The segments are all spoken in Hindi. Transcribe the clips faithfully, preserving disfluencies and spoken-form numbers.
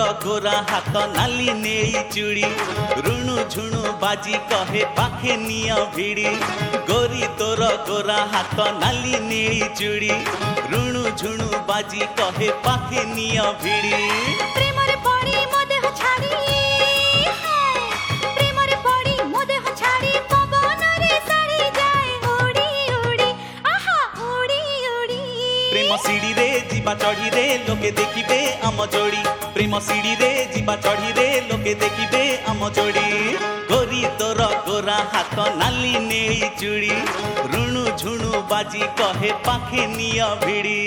गोरा हाथ नाली नेई चूड़ी रुणु झुणु बाजी कहे पाखे निया भिड़ी गोरी तोर गोरा हाथ नाली नेई चूड़ी रुणु झुणु बाजी कहे पाखे निया भिड़ी प्रेमरे पड़ी मो देह छाड़ी प्रेमरे पड़ी मो देह छाड़ी पवन रे साड़ी जाए उड़ी उड़ी आहा उड़ी उड़ी प्रेम सीढ़ी रे जीवा चढ़ी रे लोके देखिबे आम जोड़ी प्रेम सीढ़ी रे जीवा चढ़ी रे लोके देखिबे आम जोड़ी गोरी तोर गोरा हाथ नाली नेई चूड़ी रुणु झुणु बाजी कहे पाखे निया भिड़ी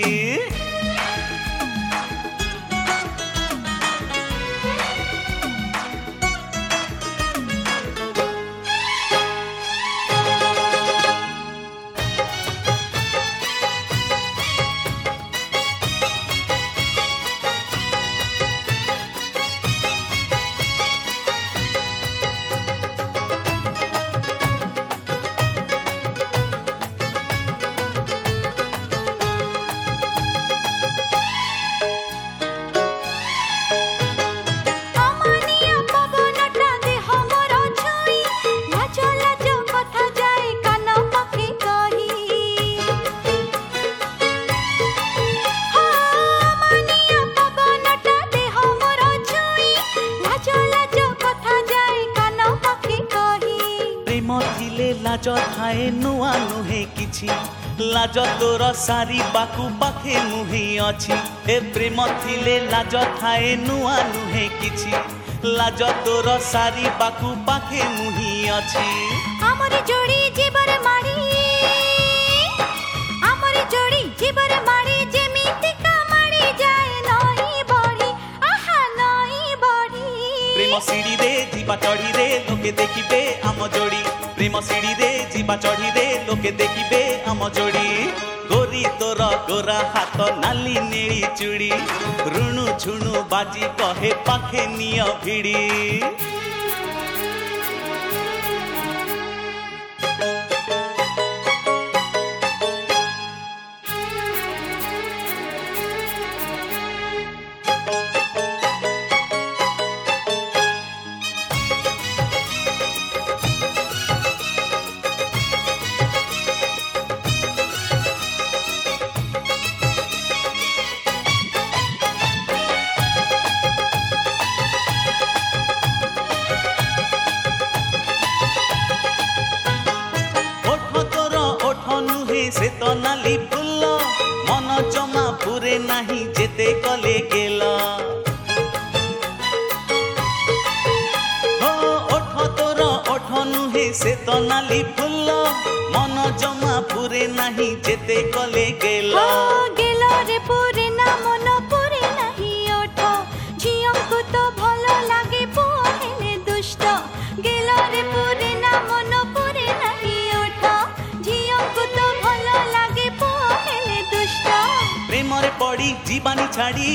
लाज थाए नुआ नुहे किछि लाज तोर सारी बाकू पाखे मुही अछि ए प्रेम थिले लाज थाए नुआ नुहे किछि लाज तोर सारी बाकू पाखे मुही अछि हमर जोड़ी जीवर माड़ी हमर जोड़ी जीवर माड़ी जेमिति का माड़ी जाए नहीं बड़ी आहा नहीं बड़ी प्रेम सीढ़ी रे जीवा चढ़ी रे लोके देखिबे आम जोड़ी प्रेम सीढ़ी रे जीवा चढ़ी रे लोके देखिबे आम जोड़ी गोरी तोर गोरा हाथ नाली नेई चूड़ी रुणु झुणु बाजी कहे पाखे निया भिड़ी से तो नाली फुल मन जमा पूरे नहीं जेते कले गेला हो ओठ तोर ओठ नुहे से तो नाली फुल मन जमा पूरे नहीं जेते कले गेला गेला रे पूरे ना मन पूरे नहीं ओठ झियो को तो भलो लागे पोहेले दुष्ट गेला रे पूरे ना मन पूरे नहीं ओठ झियो को तो प्रेमरे पड़ी जीवानी छाड़ी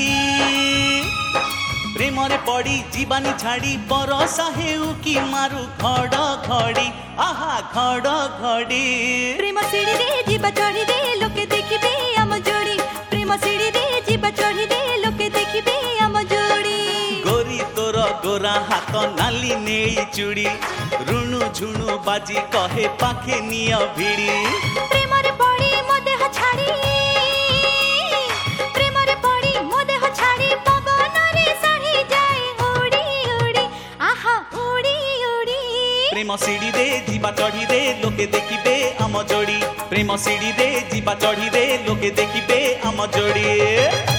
प्रेमरे पड़ी जीवानी छाड़ी बरसा हेउ की मारू घड़ घड़ी आहा घड़ घड़ी प्रेम सीढ़ी रे जीवा चढ़ी रे लोके देखिबे आम जोड़ी प्रेम सीढ़ी रे जीवा चढ़ी रे लोके देखिबे आम जोड़ी गोरी तोर गोरा हाथ नाली नेई चूड़ी रुणु झुणु बाजी कहे पाखे निया भिड़ी प्रेमरे पड़ी मो देह छाड़ी प्रेम सीढ़ी रे जीवा चढ़ी रे लोके देखिबे आम जोड़ी प्रेम सीढ़ी रे जीवा चढ़ी रे लोके देखिबे आम जोड़ी।